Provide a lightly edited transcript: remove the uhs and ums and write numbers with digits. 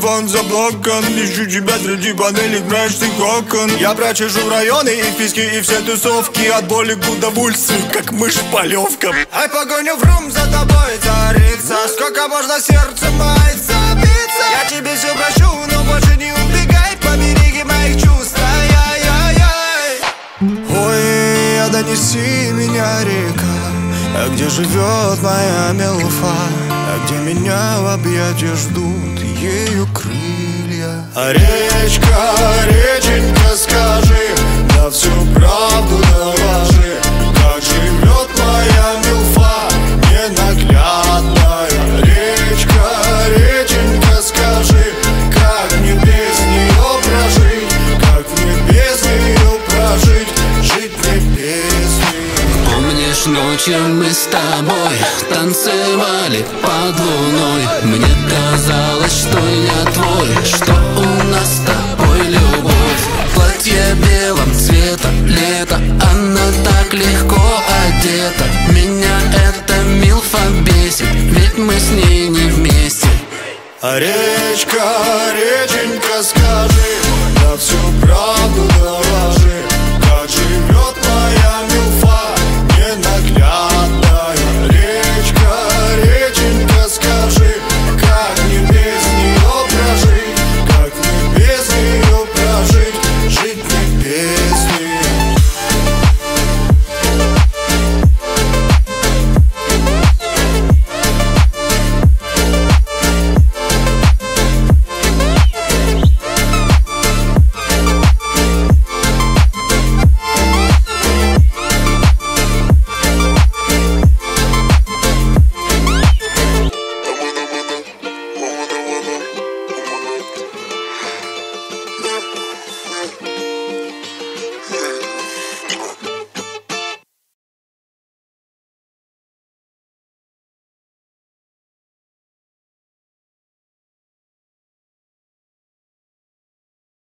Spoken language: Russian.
телефон заблокан. Ищу тебя среди панелей мрачных окон. Я прочешу в районы и вписки, и все тусовки. От боли к удовольствию, как мышь по полевкам. Ай, погоню в рум за тобой царица. Сколько можно сердце мается, биться. Я тебе все прощу, но больше не убегай. Побереги моих чувств, ай-яй-яй-яй. Ой, а донеси меня, река. А где живет моя милфа? А где меня в объятия ждут ее крылья? А речка, реченька, скажи, да всю правду доложи. Как живет моя милфа ненаглядная? Речка, реченька, скажи, как мне без нее прожить? Как мне без нее прожить? Жить мне без нее. Помнишь, ночью мы с тобой танцевали под луной. Мне казалось, что я твой, что у нас с тобой любовь.